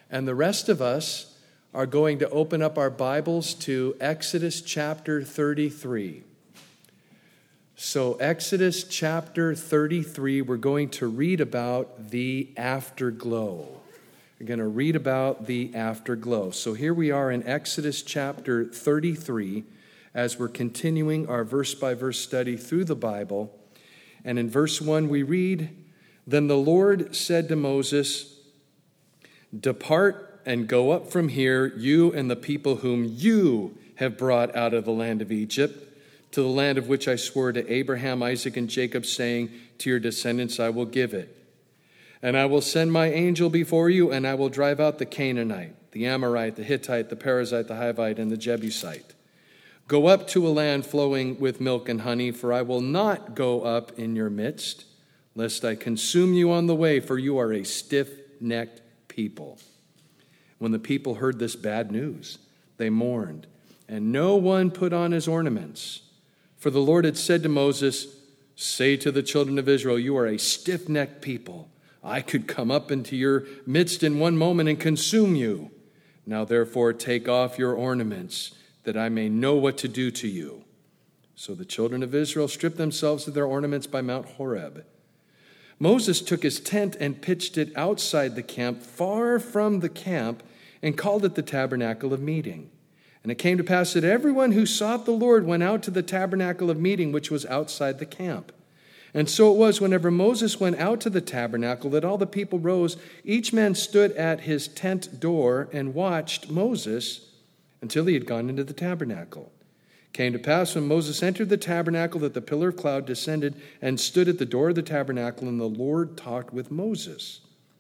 And the rest of us are going to open up our Bibles to Exodus chapter 33. So Exodus chapter 33, we're going to read about the afterglow. We're going to read about the afterglow. So here we are in Exodus chapter 33 as we're continuing our verse-by-verse study through the Bible. And in verse 1 we read, "Then the Lord said to Moses, 'Depart and go up from here, you and the people whom you have brought out of the land of Egypt, to the land of which I swore to Abraham, Isaac, and Jacob, saying, to your descendants I will give it. And I will send my angel before you, and I will drive out the Canaanite, the Amorite, the Hittite, the Perizzite, the Hivite, and the Jebusite. Go up to a land flowing with milk and honey, for I will not go up in your midst, lest I consume you on the way, for you are a stiff-necked people.' When the people heard this bad news, they mourned, and no one put on his ornaments. For the Lord had said to Moses, 'Say to the children of Israel, you are a stiff-necked people. I could come up into your midst in one moment and consume you. Now therefore take off your ornaments, that I may know what to do to you.' So the children of Israel stripped themselves of their ornaments by Mount Horeb. Moses took his tent and pitched it outside the camp, far from the camp, and called it the tabernacle of meeting. And it came to pass that everyone who sought the Lord went out to the tabernacle of meeting, which was outside the camp. And so it was, whenever Moses went out to the tabernacle, that all the people rose. Each man stood at his tent door and watched Moses until he had gone into the tabernacle. It came to pass when Moses entered the tabernacle that the pillar of cloud descended and stood at the door of the tabernacle, and the Lord talked with Moses.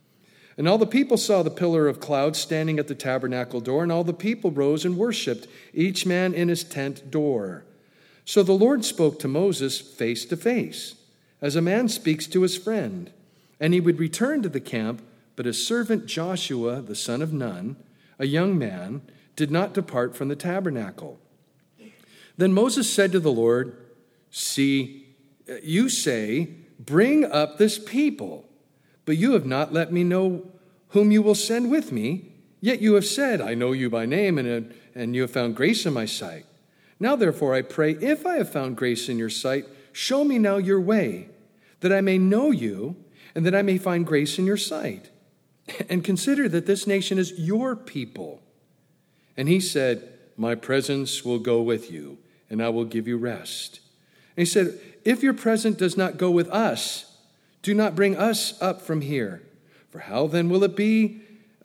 And all the people saw the pillar of cloud standing at the tabernacle door, and all the people rose and worshipped, each man in his tent door. So the Lord spoke to Moses face to face, as a man speaks to his friend. And he would return to the camp, but his servant Joshua, the son of Nun, a young man, did not depart from the tabernacle. Then Moses said to the Lord, 'See, you say, bring up this people, but you have not let me know whom you will send with me. Yet you have said, I know you by name, and you have found grace in my sight. Now therefore I pray, if I have found grace in your sight, show me now your way, that I may know you, and that I may find grace in your sight. And consider that this nation is your people.' And he said, 'My presence will go with you, and I will give you rest.' And he said, 'If your presence does not go with us, do not bring us up from here. For how then will it be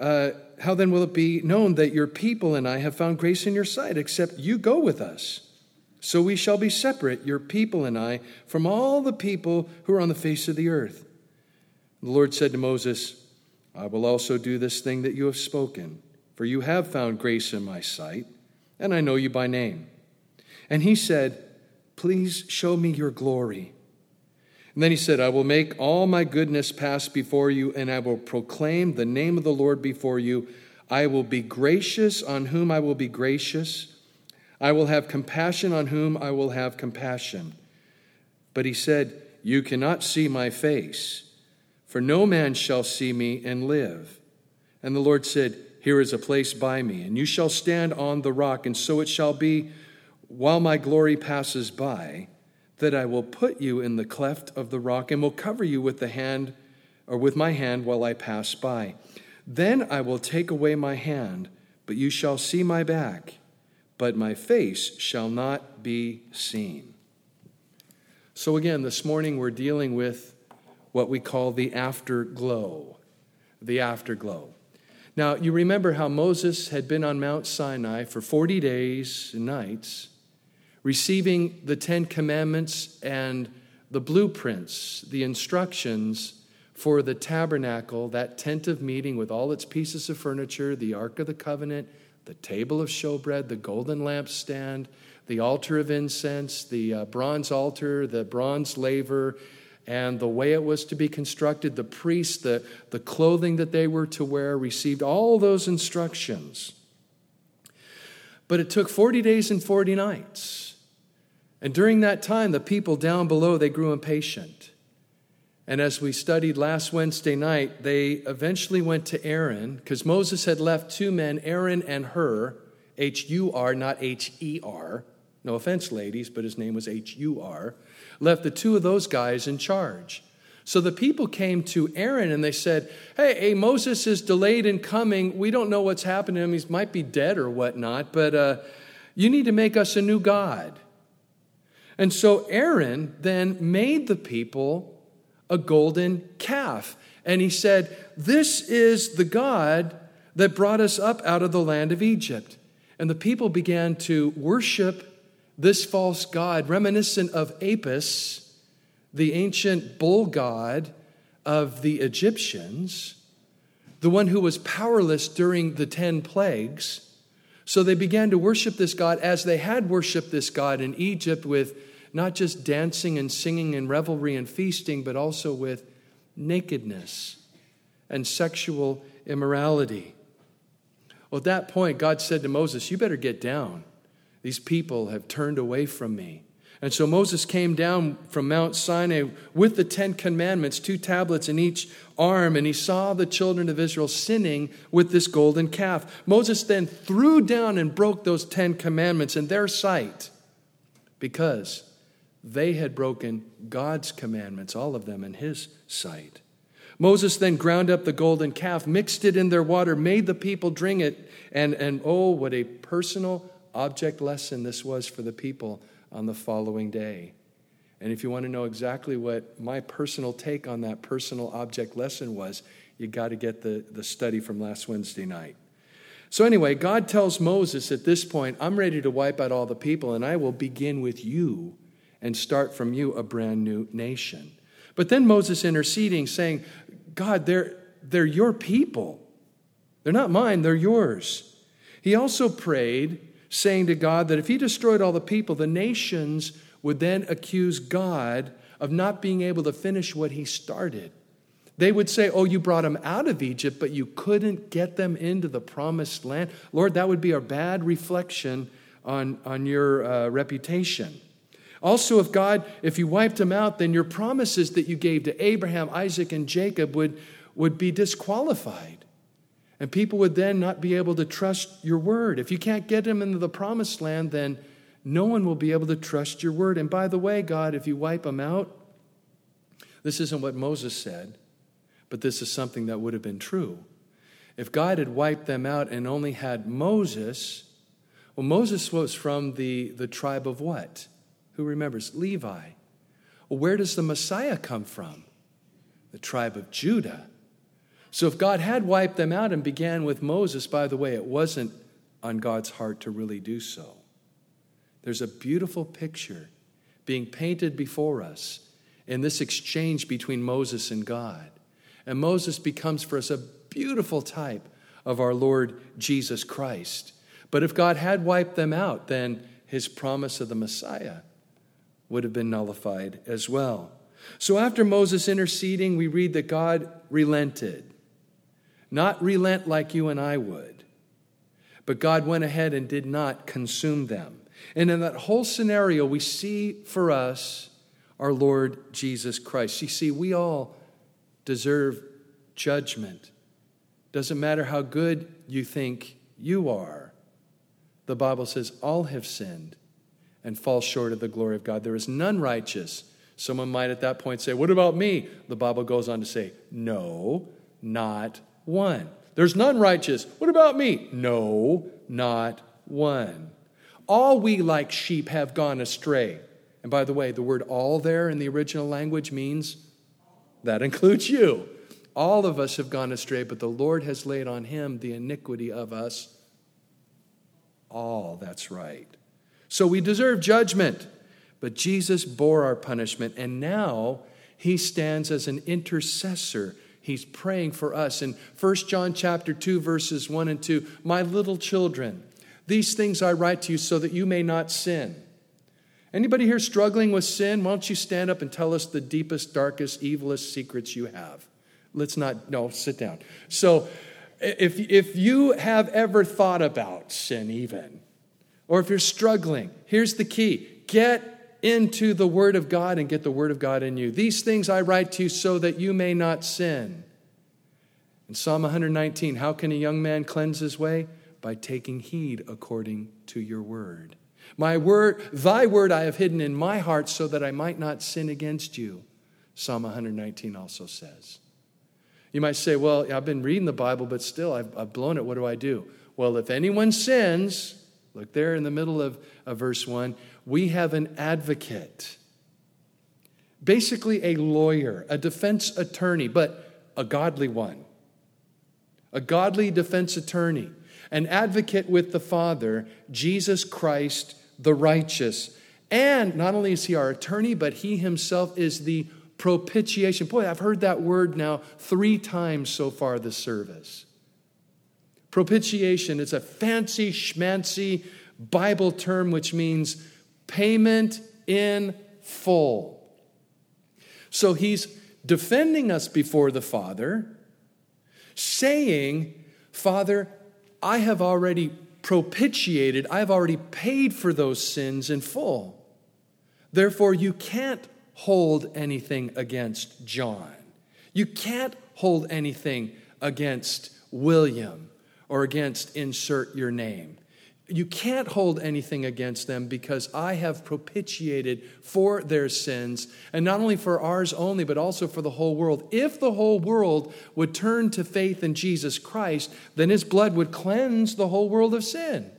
known that your people and I have found grace in your sight, except you go with us? So we shall be separate, your people and I, from all the people who are on the face of the earth.' The Lord said to Moses, 'I will also do this thing that you have spoken, for you have found grace in my sight, and I know you by name.' And he said, 'Please show me your glory.' And then he said, 'I will make all my goodness pass before you, and I will proclaim the name of the Lord before you. I will be gracious on whom I will be gracious. I will have compassion on whom I will have compassion.' But he said, 'You cannot see my face, for no man shall see me and live.' And the Lord said, 'Here is a place by me, and you shall stand on the rock. And so it shall be, while my glory passes by, that I will put you in the cleft of the rock, and will cover you with my hand while I pass by. Then I will take away my hand, but you shall see my back, but my face shall not be seen.'" So again, this morning we're dealing with what we call the afterglow. The afterglow. Now, you remember how Moses had been on Mount Sinai for 40 days and nights, receiving the 10 Commandments and the blueprints, the instructions for the tabernacle, that tent of meeting with all its pieces of furniture, the Ark of the Covenant, the table of showbread, the golden lampstand, the altar of incense, the bronze altar, the bronze laver, and the way it was to be constructed. The priests, the clothing that they were to wear, received all those instructions. But it took 40 days and 40 nights. And during that time, the people down below, they grew impatient. And as we studied last Wednesday night, they eventually went to Aaron, because Moses had left two men, Aaron and Hur, H-U-R, not H-E-R. No offense, ladies, but his name was H-U-R. Left the two of those guys in charge. So the people came to Aaron and they said, hey, Moses is delayed in coming. We don't know what's happened to him. He might be dead or whatnot, but you need to make us a new god. And so Aaron then made the people a golden calf. And he said, this is the God that brought us up out of the land of Egypt. And the people began to worship this false god, reminiscent of Apis, the ancient bull god of the Egyptians, the one who was powerless during the 10 plagues. So they began to worship this god as they had worshiped this god in Egypt, with not just dancing and singing and revelry and feasting, but also with nakedness and sexual immorality. Well, at that point, God said to Moses, you better get down. These people have turned away from me. And so Moses came down from Mount Sinai with the 10 commandments, 2 tablets in each arm, and he saw the children of Israel sinning with this golden calf. Moses then threw down and broke those 10 commandments in their sight, because they had broken God's commandments, all of them in his sight. Moses then ground up the golden calf, mixed it in their water, made the people drink it, and oh, what a personal object lesson this was for the people on the following day. And if you want to know exactly what my personal take on that personal object lesson was, you got to get the study from last Wednesday night. So anyway, God tells Moses at this point, I'm ready to wipe out all the people, and I will begin with you and start from you a brand new nation. But then Moses interceding, saying, God, they're your people. They're not mine, they're yours. He also prayed, saying to God that if he destroyed all the people, the nations would then accuse God of not being able to finish what he started. They would say, oh, you brought them out of Egypt, but you couldn't get them into the promised land. Lord, that would be a bad reflection on your reputation. Also, if you wiped them out, then your promises that you gave to Abraham, Isaac, and Jacob would be disqualified. And people would then not be able to trust your word. If you can't get them into the promised land, then no one will be able to trust your word. And by the way, God, if you wipe them out, this isn't what Moses said, but this is something that would have been true. If God had wiped them out and only had Moses, well, Moses was from the tribe of what? Who remembers? Levi. Well, where does the Messiah come from? The tribe of Judah. So if God had wiped them out and began with Moses, by the way, it wasn't on God's heart to really do so. There's a beautiful picture being painted before us in this exchange between Moses and God. And Moses becomes for us a beautiful type of our Lord Jesus Christ. But if God had wiped them out, then his promise of the Messiah would have been nullified as well. So after Moses interceding, we read that God relented. Not relent like you and I would, but God went ahead and did not consume them. And in that whole scenario, we see for us our Lord Jesus Christ. You see, we all deserve judgment. Doesn't matter how good you think you are. The Bible says all have sinned and fall short of the glory of God. There is none righteous. Someone might at that point say, what about me? The Bible goes on to say, no, not one. There's none righteous. What about me? No, not one. All we like sheep have gone astray. And by the way, the word all there in the original language means that includes you. All of us have gone astray, but the Lord has laid on him the iniquity of us all. That's right. So we deserve judgment, but Jesus bore our punishment, and now he stands as an intercessor. He's praying for us. In 1 John chapter 2, verses 1 and 2, my little children, these things I write to you so that you may not sin. Anybody here struggling with sin? Why don't you stand up and tell us the deepest, darkest, evilest secrets you have? Sit down. So if you have ever thought about sin even, or if you're struggling, here's the key. Get into the Word of God and get the Word of God in you. These things I write to you so that you may not sin. In Psalm 119, how can a young man cleanse his way? By taking heed according to your word. My word, thy word I have hidden in my heart so that I might not sin against you. Psalm 119 also says. You might say, well, I've been reading the Bible, but still I've blown it. What do I do? Well, if anyone sins, look there in the middle of verse 1, we have an advocate. Basically a lawyer, a defense attorney, but a godly one. A godly defense attorney, an advocate with the Father, Jesus Christ the righteous. And not only is he our attorney, but he himself is the propitiation. Boy, I've heard that word now 3 times so far this service. Propitiation is a fancy schmancy Bible term which means payment in full. So he's defending us before the Father, saying, Father, I have already propitiated, I have already paid for those sins in full. Therefore, you can't hold anything against John. You can't hold anything against William or against insert your name. You can't hold anything against them because I have propitiated for their sins, and not only for ours only, but also for the whole world. If the whole world would turn to faith in Jesus Christ, then his blood would cleanse the whole world of sin.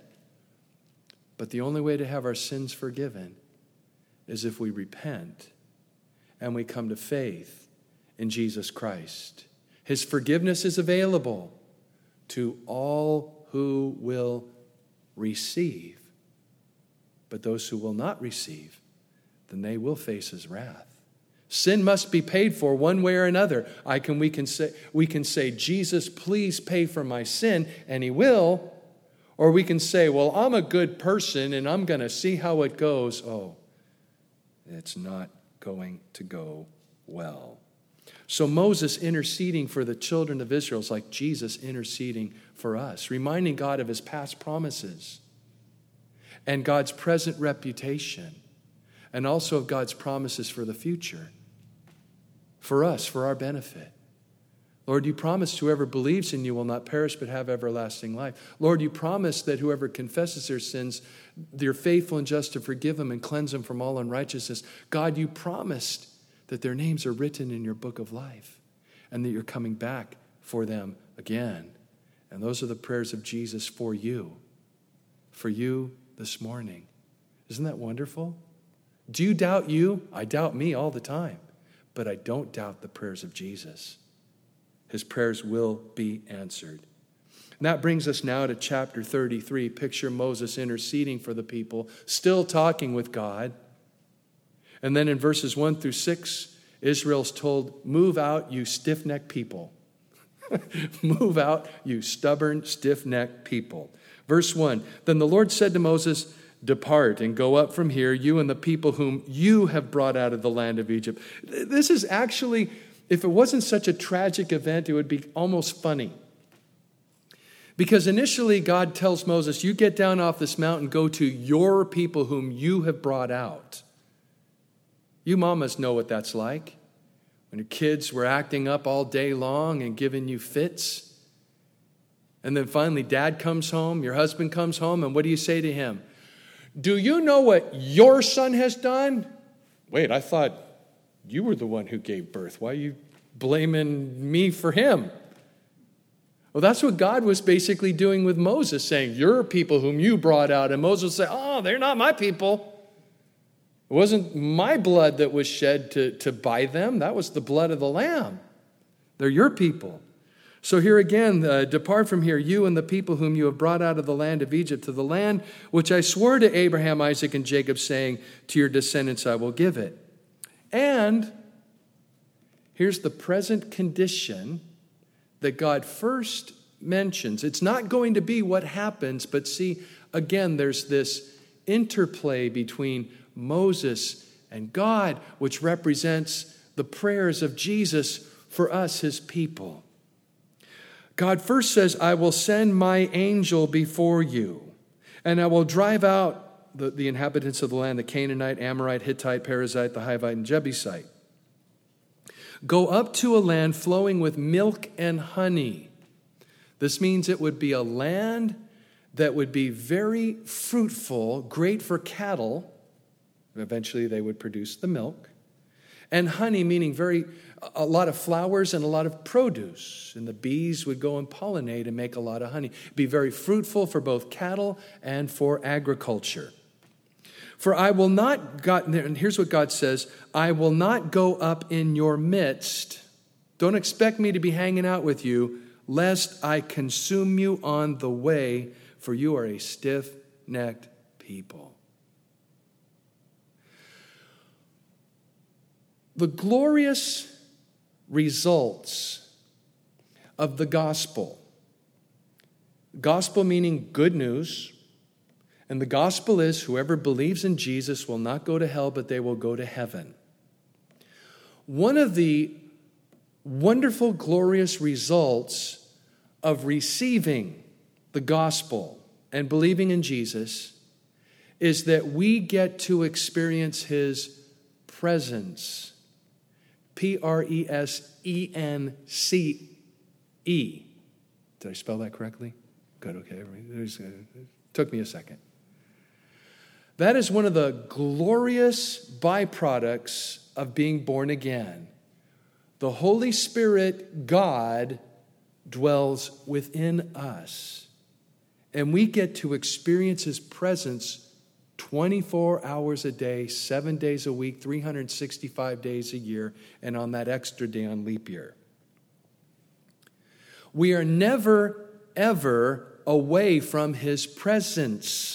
But the only way to have our sins forgiven is if we repent and we come to faith in Jesus Christ. His forgiveness is available to all who will receive. But those who will not receive, then they will face his wrath. Sin must be paid for one way or another. We can say, Jesus, please pay for my sin, and he will. Or we can say, well, I'm a good person, and I'm going to see how it goes. Oh, it's not going to go well. So Moses interceding for the children of Israel is like Jesus interceding for us, reminding God of his past promises and God's present reputation, and also of God's promises for the future, for us, for our benefit. Lord, you promised whoever believes in you will not perish but have everlasting life. Lord, you promised that whoever confesses their sins, you're faithful and just to forgive them and cleanse them from all unrighteousness. God, you promised that their names are written in your book of life and that you're coming back for them again. And those are the prayers of Jesus for you this morning. Isn't that wonderful? Do you doubt you? I doubt me all the time, but I don't doubt the prayers of Jesus. His prayers will be answered. And that brings us now to chapter 33. Picture Moses interceding for the people, still talking with God. And then in verses 1 through 6, Israel's told, move out, you stiff-necked people. Move out, you stubborn, stiff-necked people. Verse 1, then the Lord said to Moses, depart and go up from here, you and the people whom you have brought out of the land of Egypt. This is actually, if it wasn't such a tragic event, it would be almost funny. Because initially God tells Moses, you get down off this mountain, go to your people whom you have brought out. You mamas know what that's like. When your kids were acting up all day long and giving you fits. And then finally dad comes home, your husband comes home, and what do you say to him? Do you know what your son has done? Wait, I thought you were the one who gave birth. Why are you blaming me for him? Well, that's what God was basically doing with Moses, saying, your people whom you brought out. And Moses would say, oh, they're not my people. It wasn't my blood that was shed to buy them. That was the blood of the Lamb. They're your people. So here again, depart from here, you and the people whom you have brought out of the land of Egypt, to the land which I swore to Abraham, Isaac, and Jacob, saying, to your descendants I will give it. And here's the present condition that God first mentions. It's not going to be what happens, but see, again, there's this interplay between Moses and God, which represents the prayers of Jesus for us, his people. God first says, I will send my angel before you, and I will drive out the inhabitants of the land, the Canaanite, Amorite, Hittite, Perizzite, the Hivite, and Jebusite. Go up to a land flowing with milk and honey. This means it would be a land that would be very fruitful, great for cattle. Eventually they would produce the milk. And honey, meaning a lot of flowers and a lot of produce. And the bees would go and pollinate and make a lot of honey. Be very fruitful for both cattle and for agriculture. For I will not, and here's what God says, I will not go up in your midst. Don't expect me to be hanging out with you, lest I consume you on the way, for you are a stiff-necked people. The glorious results of the gospel meaning good news, and the gospel is whoever believes in Jesus will not go to hell, but they will go to heaven. One of the wonderful, glorious results of receiving the gospel and believing in Jesus is that we get to experience his presence. Presence. Did I spell that correctly? Good, okay. It took me a second. That is one of the glorious byproducts of being born again. The Holy Spirit, God, dwells within us. And we get to experience his presence 24 hours a day, 7 days a week, 365 days a year, and on that extra day on leap year. We are never, ever away from his presence.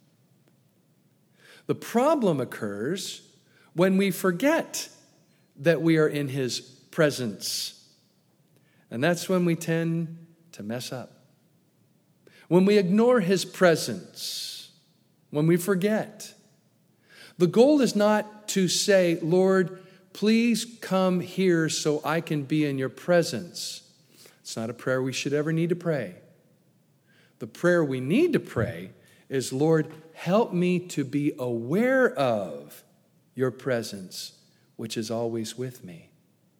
The problem occurs when we forget that we are in his presence. And that's when we tend to mess up. When we ignore his presence, when we forget. The goal is not to say, Lord, please come here so I can be in your presence. It's not a prayer we should ever need to pray. The prayer we need to pray is, Lord, help me to be aware of your presence, which is always with me.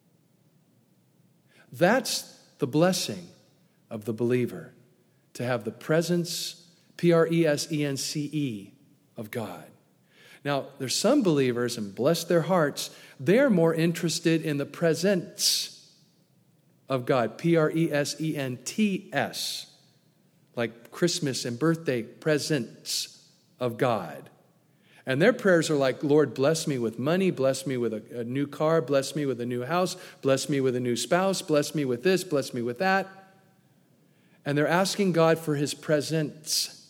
That's the blessing of the believer, to have the presence, Presence, of God. Now, there's some believers, and bless their hearts, they're more interested in the presence of God, Presents, like Christmas and birthday presents of God. And their prayers are like, Lord, bless me with money, bless me with a new car, bless me with a new house, bless me with a new spouse, bless me with this, bless me with that. And they're asking God for his presence.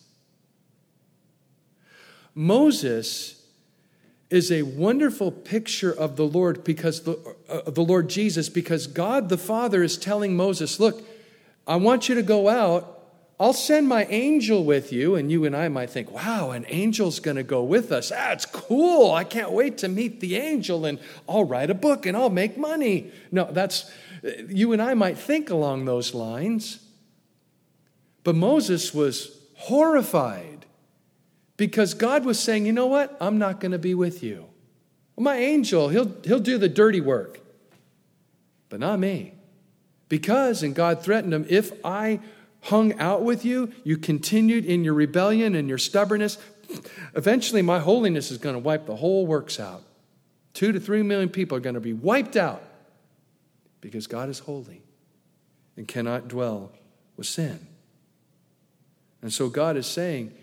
Moses is a wonderful picture of the Lord, because the Lord Jesus, because God the Father is telling Moses, look, I want you to go out. I'll send my angel with you. And you and I might think, wow, an angel's going to go with us. That's cool. I can't wait to meet the angel, and I'll write a book and I'll make money. No, you and I might think along those lines. But Moses was horrified because God was saying, you know what? I'm not going to be with you. Well, my angel, he'll do the dirty work, but not me. Because, and God threatened him, if I hung out with you, you continued in your rebellion and your stubbornness, eventually my holiness is going to wipe the whole works out. 2 to 3 million people are going to be wiped out because God is holy and cannot dwell with sin. And so God is saying,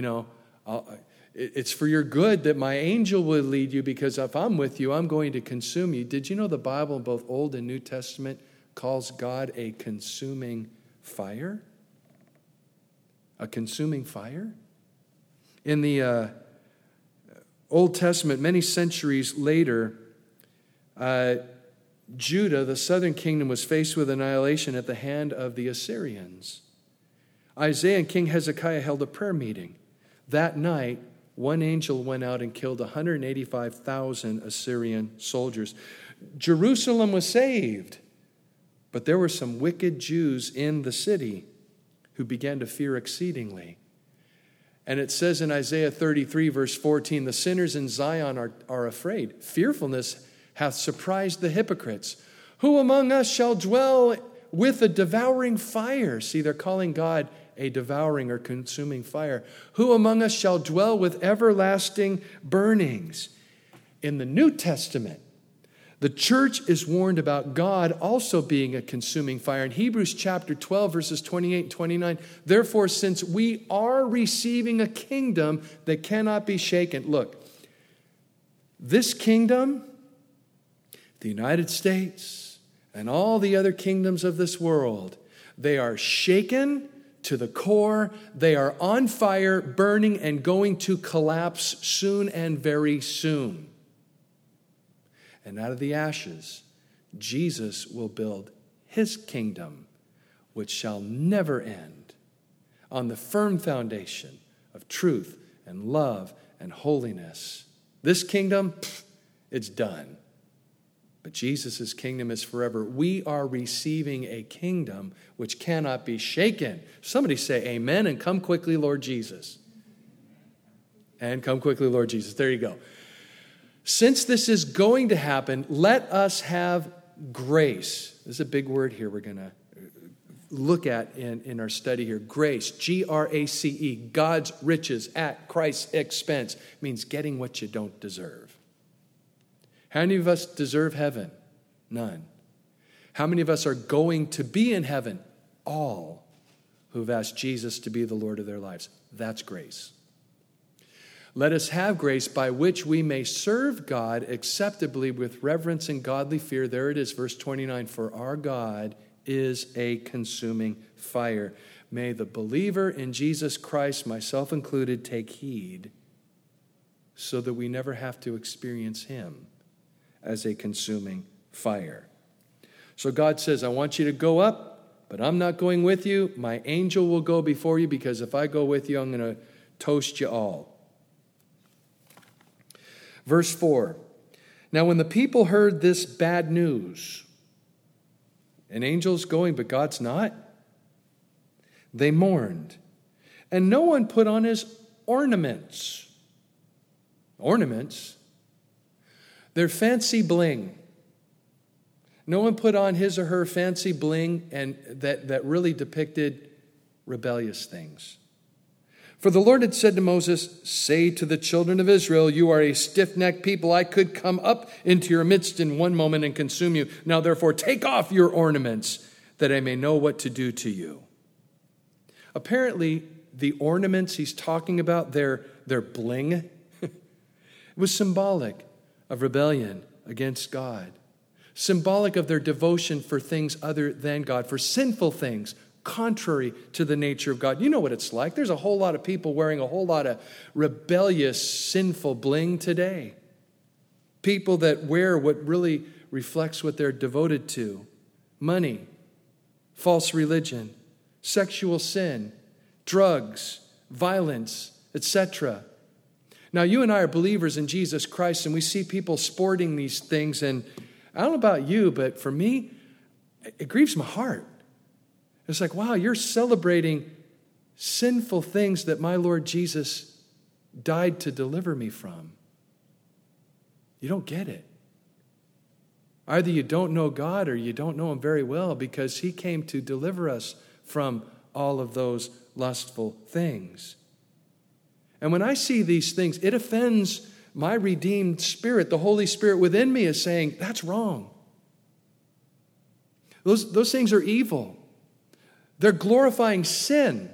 it's for your good that my angel will lead you, because if I'm with you, I'm going to consume you. Did you know the Bible in both Old and New Testament calls God a consuming fire? A consuming fire? In the Old Testament, many centuries later, Judah, the southern kingdom, was faced with annihilation at the hand of the Assyrians. Isaiah and King Hezekiah held a prayer meeting. That night, one angel went out and killed 185,000 Assyrian soldiers. Jerusalem was saved, but there were some wicked Jews in the city who began to fear exceedingly. And it says in Isaiah 33, verse 14, the sinners in Zion are afraid. Fearfulness hath surprised the hypocrites. Who among us shall dwell with a devouring fire? See, they're calling God a devouring or consuming fire. Who among us shall dwell with everlasting burnings? In the New Testament, the church is warned about God also being a consuming fire. In Hebrews chapter 12, verses 28 and 29, therefore, since we are receiving a kingdom that cannot be shaken. Look, this kingdom, the United States, and all the other kingdoms of this world, they are shaken to the core. They are on fire, burning, and going to collapse soon and very soon. And out of the ashes, Jesus will build his kingdom, which shall never end, on the firm foundation of truth and love and holiness. This kingdom, it's done. But Jesus' kingdom is forever. We are receiving a kingdom which cannot be shaken. Somebody say amen and come quickly, Lord Jesus. And come quickly, Lord Jesus. There you go. Since this is going to happen, let us have grace. This is a big word here we're going to look at in our study here. Grace, G-R-A-C-E, God's riches at Christ's expense, means getting what you don't deserve. How many of us deserve heaven? None. How many of us are going to be in heaven? All who've asked Jesus to be the Lord of their lives. That's grace. Let us have grace by which we may serve God acceptably with reverence and godly fear. There it is, verse 29. For our God is a consuming fire. May the believer in Jesus Christ, myself included, take heed so that we never have to experience him as a consuming fire. So God says, I want you to go up, but I'm not going with you. My angel will go before you, because if I go with you, I'm going to toast you all. Verse 4, now when the people heard this bad news, an angel's going, but God's not, they mourned. And no one put on his ornaments. Ornaments? They're fancy bling. No one put on his or her fancy bling and that really depicted rebellious things. For the Lord had said to Moses, say to the children of Israel, you are a stiff-necked people. I could come up into your midst in one moment and consume you. Now therefore take off your ornaments, that I may know what to do to you. Apparently, the ornaments he's talking about, their bling, it was symbolic of rebellion against God. Symbolic of their devotion for things other than God, for sinful things, contrary to the nature of God. You know what it's like. There's a whole lot of people wearing a whole lot of rebellious, sinful bling today. People that wear what really reflects what they're devoted to. Money, false religion, sexual sin, drugs, violence, etc. Now, you and I are believers in Jesus Christ, and we see people sporting these things, and I don't know about you, but for me, it grieves my heart. It's like, wow, you're celebrating sinful things that my Lord Jesus died to deliver me from. You don't get it. Either you don't know God or you don't know him very well, because he came to deliver us from all of those lustful things. And when I see these things, it offends my redeemed spirit. The Holy Spirit within me is saying, that's wrong. Those things are evil. They're glorifying sin.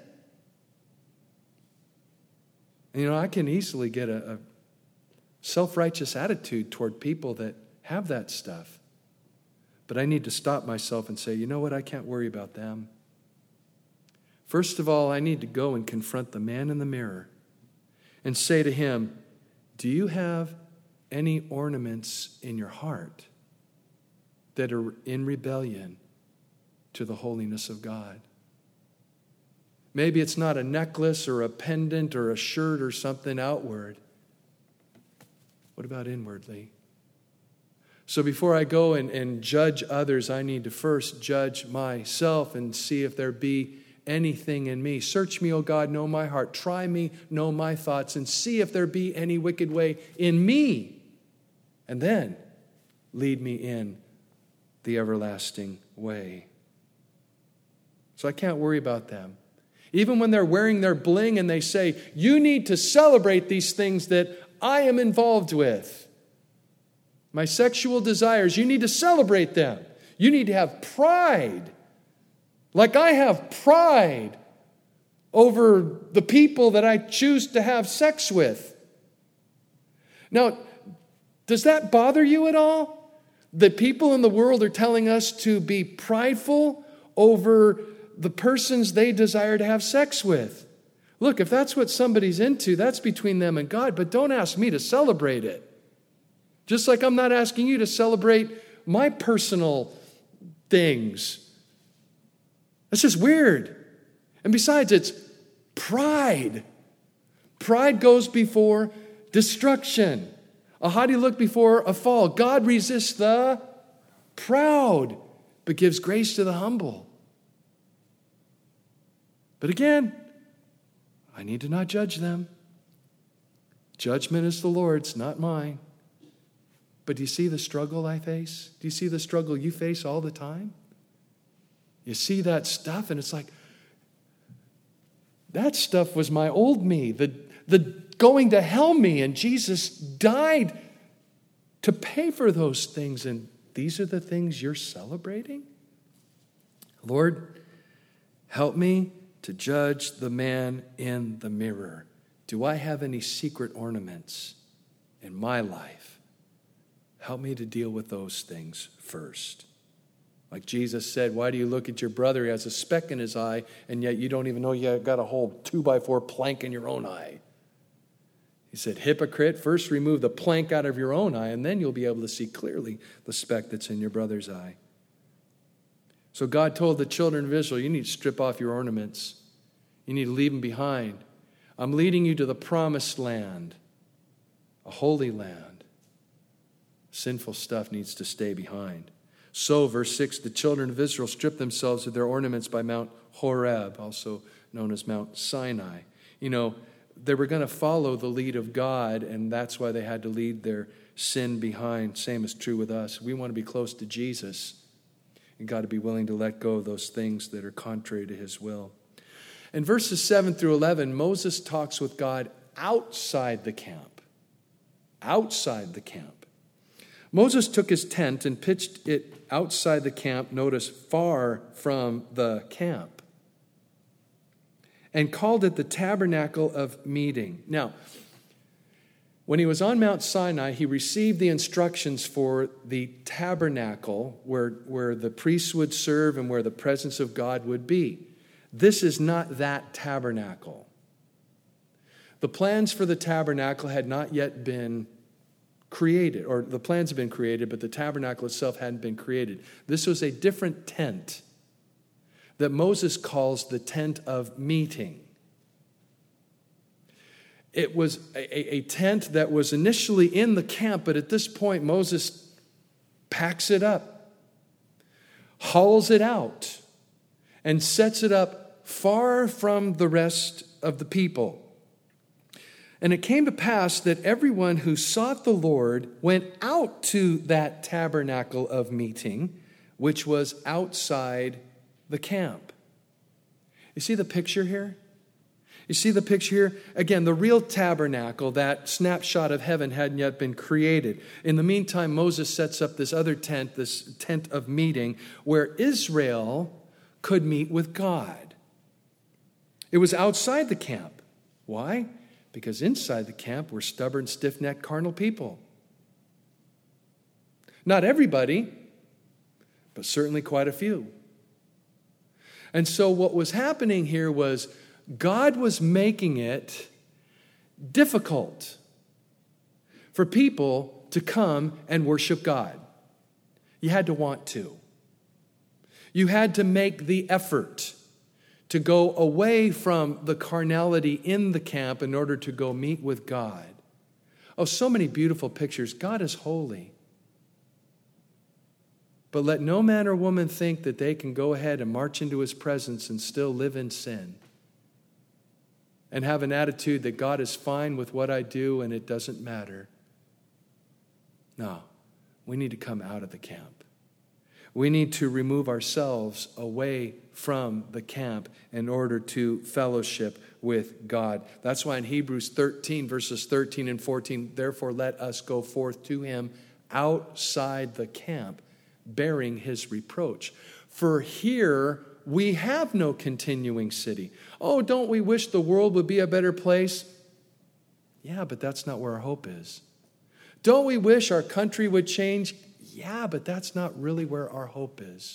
And, I can easily get a self-righteous attitude toward people that have that stuff. But I need to stop myself and say, you know what? I can't worry about them. First of all, I need to go and confront the man in the mirror and say to him, do you have any ornaments in your heart that are in rebellion to the holiness of God? Maybe it's not a necklace or a pendant or a shirt or something outward. What about inwardly? So before I go and judge others, I need to first judge myself and see if there be anything in me. Search me, O God, know my heart. Try me, know my thoughts, and see if there be any wicked way in me. And then lead me in the everlasting way. So I can't worry about them. Even when they're wearing their bling and they say, you need to celebrate these things that I am involved with. My sexual desires, you need to celebrate them. You need to have pride. Like I have pride over the people that I choose to have sex with. Now, does that bother you at all? That people in the world are telling us to be prideful over the persons they desire to have sex with. Look, if that's what somebody's into, that's between them and God, but don't ask me to celebrate it. Just like I'm not asking you to celebrate my personal things. That's just weird. And besides, it's pride. Pride goes before destruction. A haughty look before a fall. God resists the proud, but gives grace to the humble. But again, I need to not judge them. Judgment is the Lord's, not mine. But do you see the struggle I face? Do you see the struggle you face all the time? You see that stuff and it's like, that stuff was my old me, the going to hell me, and Jesus died to pay for those things, and these are the things you're celebrating? Lord, help me to judge the man in the mirror. Do I have any secret ornaments in my life? Help me to deal with those things first. Like Jesus said, why do you look at your brother? He has a speck in his eye, and yet you don't even know you got a whole 2x4 plank in your own eye. He said, hypocrite, first remove the plank out of your own eye, and then you'll be able to see clearly the speck that's in your brother's eye. So God told the children of Israel, you need to strip off your ornaments. You need to leave them behind. I'm leading you to the promised land, a holy land. Sinful stuff needs to stay behind. So, verse 6, the children of Israel stripped themselves of their ornaments by Mount Horeb, also known as Mount Sinai. You know, they were going to follow the lead of God, and that's why they had to leave their sin behind. Same is true with us. We want to be close to Jesus. And got to be willing to let go of those things that are contrary to his will. In verses 7 through 11, Moses talks with God outside the camp. Outside the camp. Moses took his tent and pitched it outside the camp, notice, far from the camp, and called it the tabernacle of meeting. Now, when he was on Mount Sinai, he received the instructions for the tabernacle where the priests would serve and where the presence of God would be. This is not that tabernacle. The plans for the tabernacle had not yet been created, or the plans had been created, but the tabernacle itself hadn't been created. This was a different tent that Moses calls the tent of meeting. It was a tent that was initially in the camp, but at this point, Moses packs it up, hauls it out, and sets it up far from the rest of the people. And it came to pass that everyone who sought the Lord went out to that tabernacle of meeting, which was outside the camp. You see the picture here? You see the picture here? Again, the real tabernacle, that snapshot of heaven, hadn't yet been created. In the meantime, Moses sets up this other tent, this tent of meeting, where Israel could meet with God. It was outside the camp. Why? Because inside the camp were stubborn, stiff-necked, carnal people. Not everybody, but certainly quite a few. And so what was happening here was God was making it difficult for people to come and worship God. You had to want to. You had to make the effort to go away from the carnality in the camp in order to go meet with God. Oh, so many beautiful pictures. God is holy. But let no man or woman think that they can go ahead and march into his presence and still live in sin and have an attitude that God is fine with what I do and it doesn't matter. No, we need to come out of the camp. We need to remove ourselves away from the camp in order to fellowship with God. That's why in Hebrews 13, verses 13 and 14, therefore let us go forth to him outside the camp, bearing his reproach. For here we have no continuing city. Oh, don't we wish the world would be a better place? Yeah, but that's not where our hope is. Don't we wish our country would change? Yeah, but that's not really where our hope is.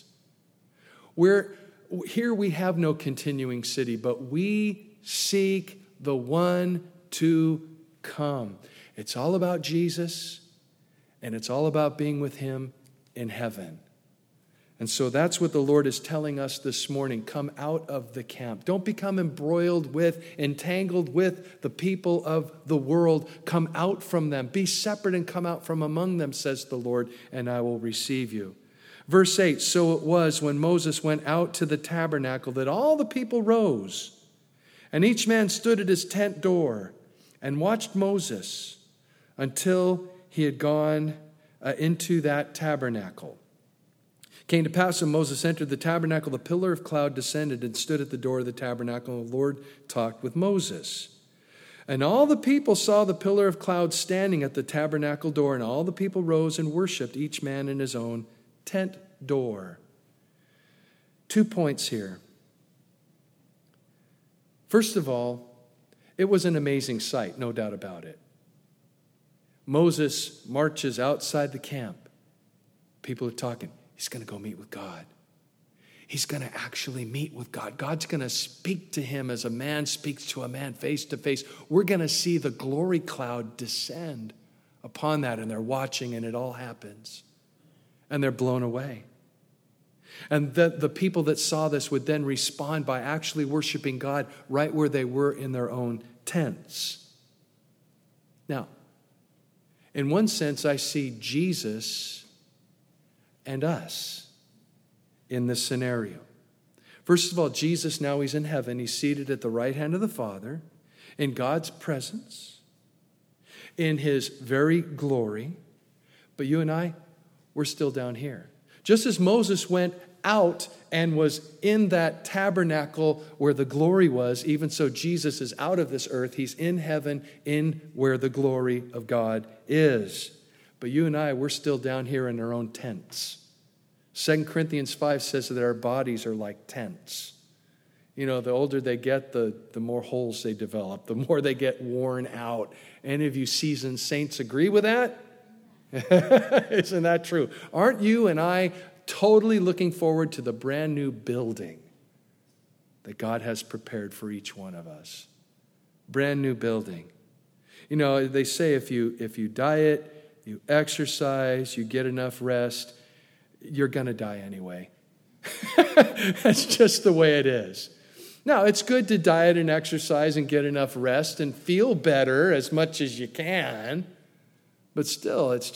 Here we have no continuing city, but we seek the one to come. It's all about Jesus, and it's all about being with him in heaven. And so that's what the Lord is telling us this morning. Come out of the camp. Don't become entangled with the people of the world. Come out from them. Be separate and come out from among them, says the Lord, and I will receive you. Verse 8, so it was when Moses went out to the tabernacle that all the people rose, and each man stood at his tent door and watched Moses until he had gone into that tabernacle. Came to pass when Moses entered the tabernacle, the pillar of cloud descended and stood at the door of the tabernacle, and the Lord talked with Moses. And all the people saw the pillar of cloud standing at the tabernacle door, and all the people rose and worshiped, each man in his own tent door. 2 points here. First of all, it was an amazing sight, no doubt about it. Moses marches outside the camp. People are talking. He's going to go meet with God. He's going to actually meet with God. God's going to speak to him as a man speaks to a man face to face. We're going to see the glory cloud descend upon that, and they're watching, and it all happens. And they're blown away. And the people that saw this would then respond by actually worshiping God right where they were in their own tents. Now, in one sense, I see Jesus and us in this scenario. First of all, Jesus, now he's in heaven. He's seated at the right hand of the Father in God's presence, in his very glory. But you and I, we're still down here. Just as Moses went out and was in that tabernacle where the glory was, even so Jesus is out of this earth. He's in heaven, in where the glory of God is. But you and I, we're still down here in our own tents. 2 Corinthians 5 says that our bodies are like tents. You know, the older they get, the more holes they develop, the more they get worn out. Any of you seasoned saints agree with that? Isn't that true? Aren't you and I totally looking forward to the brand new building that God has prepared for each one of us? Brand new building. You know, they say if you diet, you exercise, you get enough rest, you're going to die anyway. That's just the way it is. Now, it's good to diet and exercise and get enough rest and feel better as much as you can. But still, it's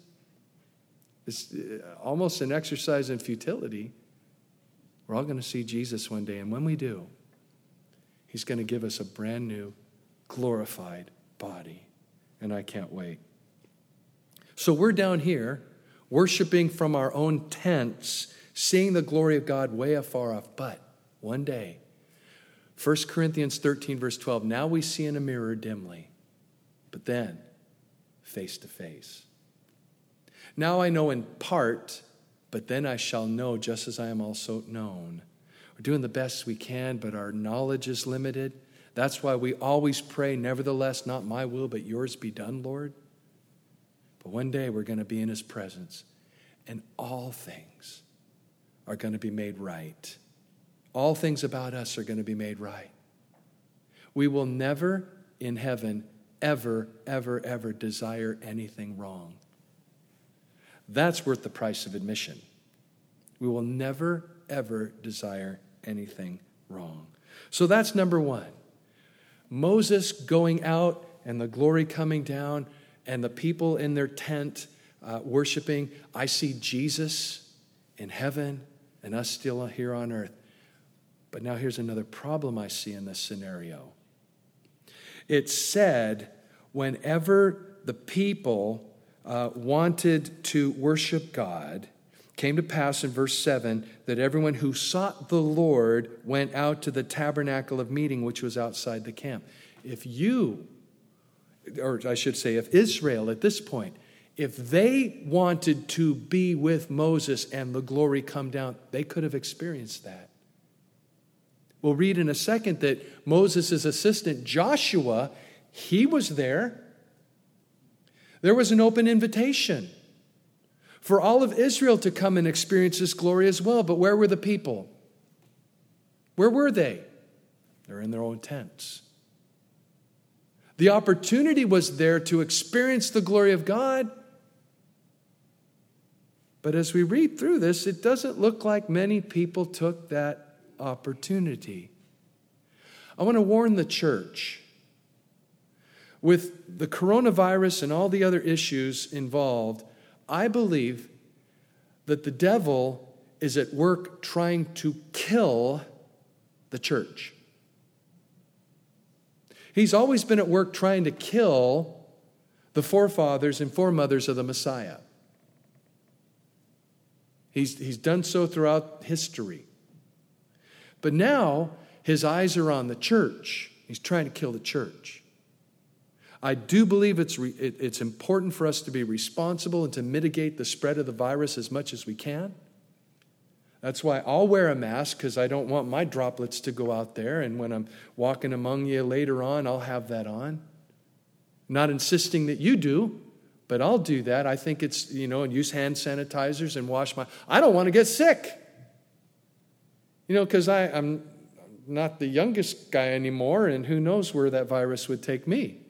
almost an exercise in futility. We're all going to see Jesus one day. And when we do, he's going to give us a brand new, glorified body. And I can't wait. So we're down here, worshiping from our own tents, seeing the glory of God way afar off. But one day, 1 Corinthians 13, verse 12, now we see in a mirror dimly, but then face to face. Now I know in part, but then I shall know just as I am also known. We're doing the best we can, but our knowledge is limited. That's why we always pray, nevertheless, not my will, but yours be done, Lord. But one day we're going to be in his presence, and all things are going to be made right. All things about us are going to be made right. We will never in heaven ever, ever, ever desire anything wrong. That's worth the price of admission. We will never, ever desire anything wrong. So that's number one. Moses going out and the glory coming down and the people in their tent worshiping. I see Jesus in heaven and us still here on earth. But now here's another problem I see in this scenario. It said whenever the people wanted to worship God, came to pass in verse 7 that everyone who sought the Lord went out to the tabernacle of meeting, which was outside the camp. If Israel at this point, if they wanted to be with Moses and the glory come down, they could have experienced that. We'll read in a second that Moses' assistant Joshua, he was there. There was an open invitation for all of Israel to come and experience this glory as well. But where were the people? Where were they? They're in their own tents. The opportunity was there to experience the glory of God. But as we read through this, it doesn't look like many people took that opportunity. I want to warn the church. With the coronavirus and all the other issues involved, I believe that the devil is at work trying to kill the church. He's always been at work trying to kill the forefathers and foremothers of the Messiah. He's done so throughout history. But now his eyes are on the church. He's trying to kill the church. I do believe it's important for us to be responsible and to mitigate the spread of the virus as much as we can. That's why I'll wear a mask, because I don't want my droplets to go out there. And when I'm walking among you later on, I'll have that on. Not insisting that you do, but I'll do that. I think it's, and use hand sanitizers and wash my... I don't want to get sick. Because I'm not the youngest guy anymore, and who knows where that virus would take me.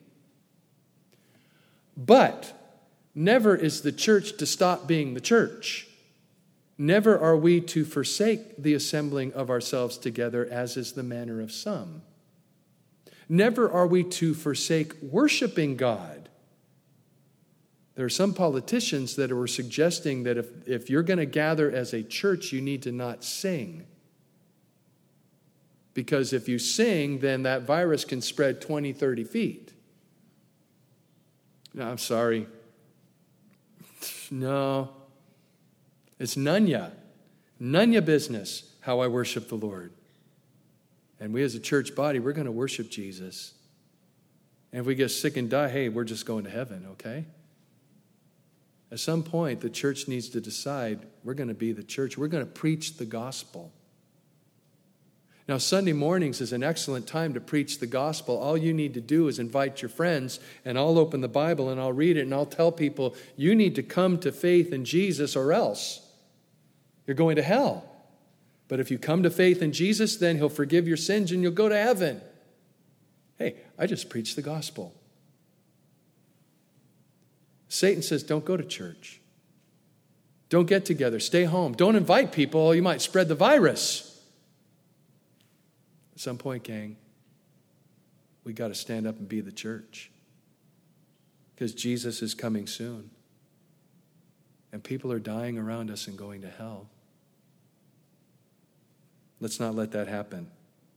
But never is the church to stop being the church. Never are we to forsake the assembling of ourselves together, as is the manner of some. Never are we to forsake worshiping God. There are some politicians that are suggesting that if you're going to gather as a church, you need to not sing. Because if you sing, then that virus can spread 20, 30 feet. No, I'm sorry. No. It's Nunya business, how I worship the Lord. And we as a church body, we're going to worship Jesus. And if we get sick and die, hey, we're just going to heaven, okay? At some point, the church needs to decide we're going to be the church. We're going to preach the gospel. Now, Sunday mornings is an excellent time to preach the gospel. All you need to do is invite your friends, and I'll open the Bible and I'll read it, and I'll tell people, you need to come to faith in Jesus or else you're going to hell. But if you come to faith in Jesus, then he'll forgive your sins and you'll go to heaven. Hey, I just preached the gospel. Satan says, don't go to church. Don't get together. Stay home. Don't invite people. You might spread the virus. At some point, gang, we got to stand up and be the church. Because Jesus is coming soon. And people are dying around us and going to hell. Let's not let that happen.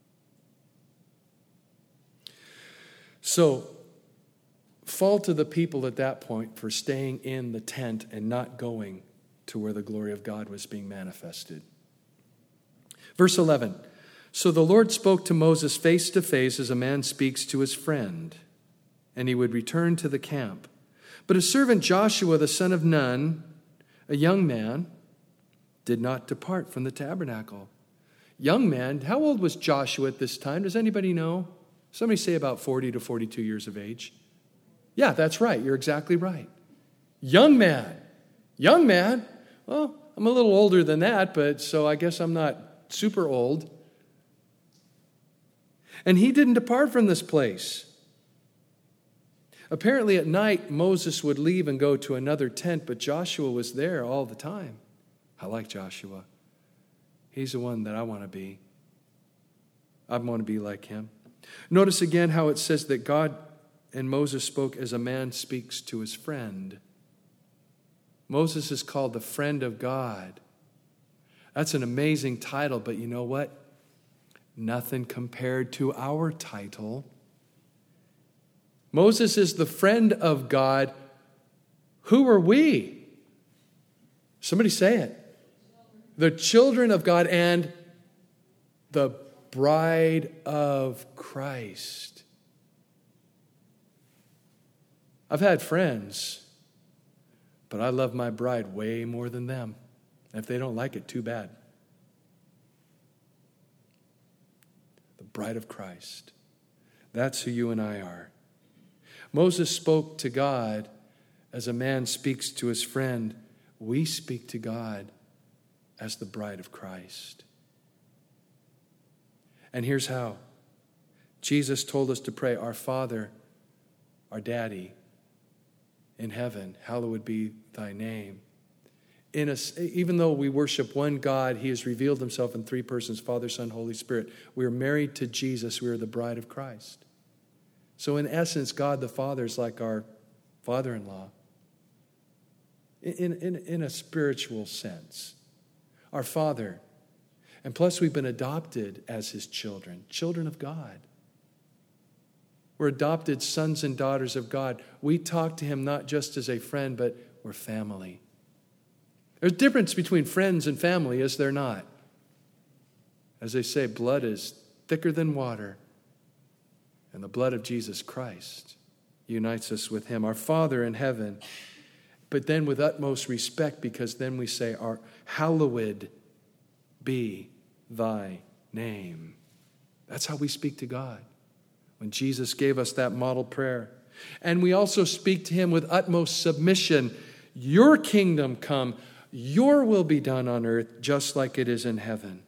So, fall to the people at that point for staying in the tent and not going to where the glory of God was being manifested. Verse 11. So the Lord spoke to Moses face to face as a man speaks to his friend, and he would return to the camp. But his servant Joshua, the son of Nun, a young man, did not depart from the tabernacle. Young man, how old was Joshua at this time? Does anybody know? Somebody say about 40 to 42 years of age. Yeah, that's right. You're exactly right. Young man. Young man. Well, I'm a little older than that, but so I guess I'm not super old. And he didn't depart from this place. Apparently at night, Moses would leave and go to another tent, but Joshua was there all the time. I like Joshua. He's the one that I want to be. I want to be like him. Notice again how it says that God and Moses spoke as a man speaks to his friend. Moses is called the friend of God. That's an amazing title, but you know what? Nothing compared to our title. Moses is the friend of God. Who are we? Somebody say it. The children of God and the bride of Christ. I've had friends, but I love my bride way more than them. If they don't like it, too bad. The bride of Christ. That's who you and I are. Moses spoke to God as a man speaks to his friend. We speak to God as the bride of Christ. And here's how. Jesus told us to pray, Our Father, our Daddy in heaven, hallowed be thy name. Even though we worship one God, he has revealed himself in three persons, Father, Son, Holy Spirit. We are married to Jesus. We are the bride of Christ. So in essence, God the Father is like our father-in-law in a spiritual sense. Our Father. And plus we've been adopted as his children, children of God. We're adopted sons and daughters of God. We talk to him not just as a friend, but we're family. There's a difference between friends and family, is there not? As they say, blood is thicker than water. And the blood of Jesus Christ unites us with him, our Father in heaven. But then with utmost respect, because then we say, hallowed be thy name. That's how we speak to God. When Jesus gave us that model prayer. And we also speak to him with utmost submission. Your kingdom come, your will be done on earth, just like it is in heaven.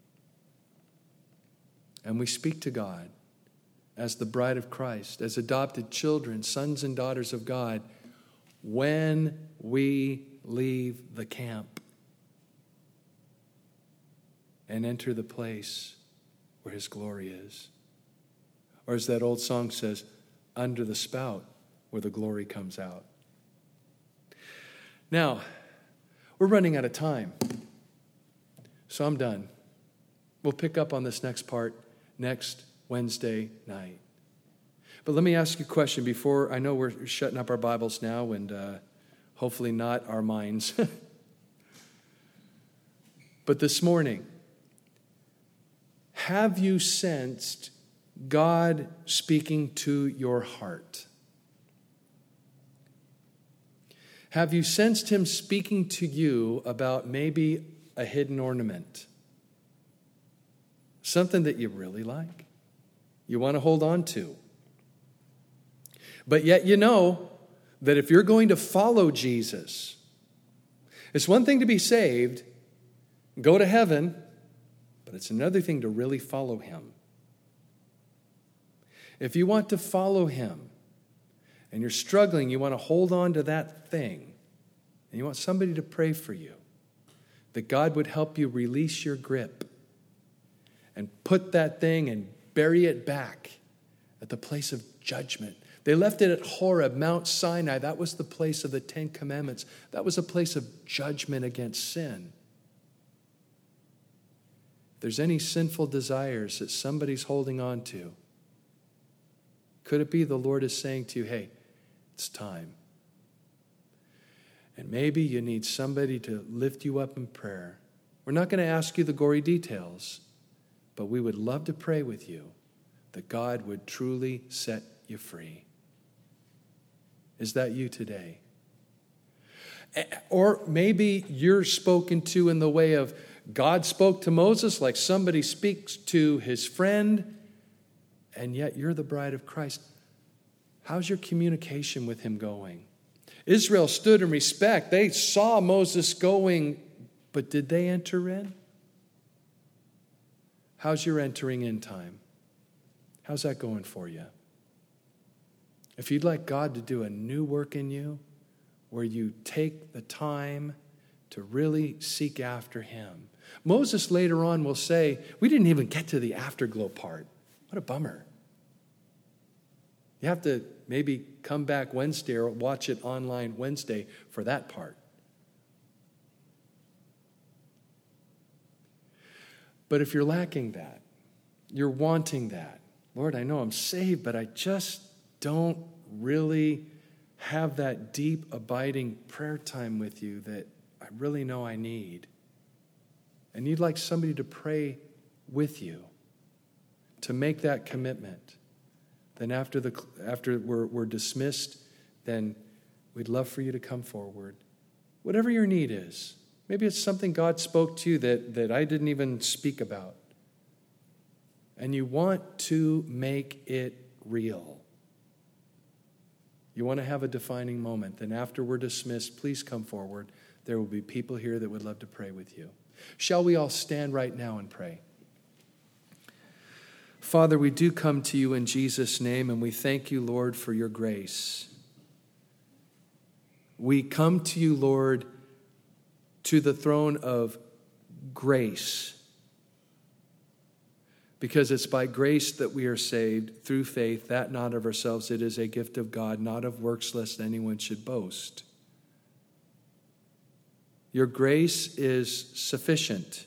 And we speak to God as the bride of Christ, as adopted children, sons and daughters of God, when we leave the camp and enter the place where his glory is. Or as that old song says, under the spout where the glory comes out. Now, we're running out of time, so I'm done. We'll pick up on this next part next Wednesday night. But let me ask you a question before. I know we're shutting up our Bibles now and hopefully not our minds. But this morning, have you sensed God speaking to your heart? Have you sensed him speaking to you about maybe a hidden ornament? Something that you really like, you want to hold on to. But yet you know that if you're going to follow Jesus, it's one thing to be saved, go to heaven, but it's another thing to really follow him. If you want to follow him and you're struggling, you want to hold on to that thing, and you want somebody to pray for you, that God would help you release your grip and put that thing and bury it back at the place of judgment. They left it at Horeb, Mount Sinai. That was the place of the Ten Commandments. That was a place of judgment against sin. If there's any sinful desires that somebody's holding on to, could it be the Lord is saying to you, hey, it's time. And maybe you need somebody to lift you up in prayer. We're not going to ask you the gory details, but we would love to pray with you that God would truly set you free. Is that you today? Or maybe you're spoken to in the way of God spoke to Moses like somebody speaks to his friend, and yet you're the bride of Christ. How's your communication with him going? Israel stood in respect. They saw Moses going, but did they enter in? How's your entering in time? How's that going for you? If you'd like God to do a new work in you, where you take the time to really seek after him. Moses later on will say, we didn't even get to the afterglow part. What a bummer. You have to maybe come back Wednesday or watch it online Wednesday for that part. But if you're lacking that, you're wanting that, Lord, I know I'm saved, but I just don't really have that deep, abiding prayer time with you that I really know I need. And you'd like somebody to pray with you, to make that commitment. Then after we're dismissed, then we'd love for you to come forward. Whatever your need is. Maybe it's something God spoke to you that I didn't even speak about. And you want to make it real. You want to have a defining moment. Then after we're dismissed, please come forward. There will be people here that would love to pray with you. Shall we all stand right now and pray? Father, we do come to you in Jesus' name, and we thank you, Lord, for your grace. We come to you, Lord, to the throne of grace, because it's by grace that we are saved through faith, that not of ourselves. It is a gift of God, not of works, lest anyone should boast. Your grace is sufficient.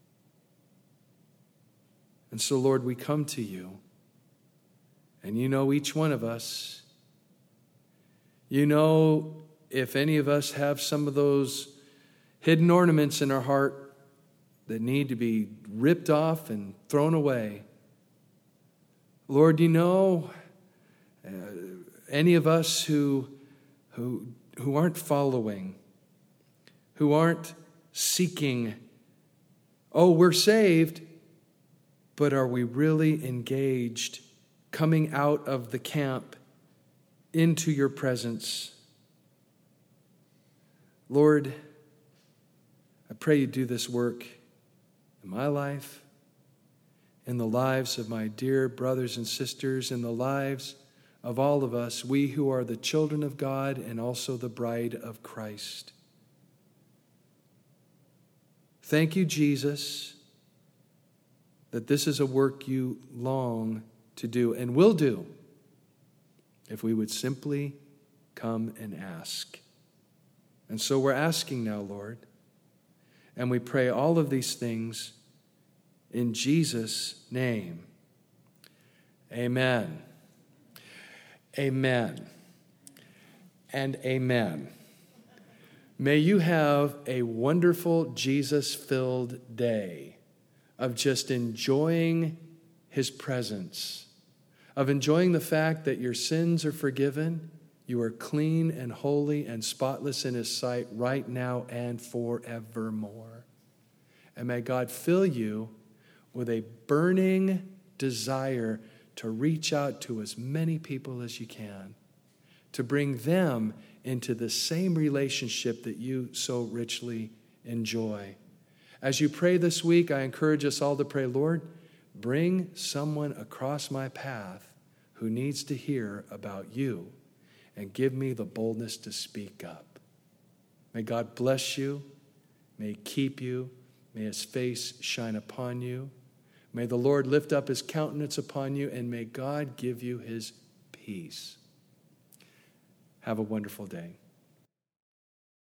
And so, Lord, we come to you, and you know each one of us. You know if any of us have some of those hidden ornaments in our heart that need to be ripped off and thrown away. Lord, you know any of us who aren't following, who aren't seeking, oh, we're saved, but are we really engaged, coming out of the camp into your presence? Lord, I pray you do this work in my life, in the lives of my dear brothers and sisters, in the lives of all of us, we who are the children of God and also the bride of Christ. Thank you, Jesus, that this is a work you long to do and will do if we would simply come and ask. And so we're asking now, Lord, and we pray all of these things in Jesus' name. Amen. Amen. And amen. May you have a wonderful Jesus-filled day of just enjoying his presence, of enjoying the fact that your sins are forgiven, you are clean and holy and spotless in his sight right now and forevermore. And may God fill you with a burning desire to reach out to as many people as you can, to bring them into the same relationship that you so richly enjoy. As you pray this week, I encourage us all to pray, Lord, bring someone across my path who needs to hear about you, and give me the boldness to speak up. May God bless you. May he keep you. May his face shine upon you. May the Lord lift up his countenance upon you, and may God give you his peace. Have a wonderful day.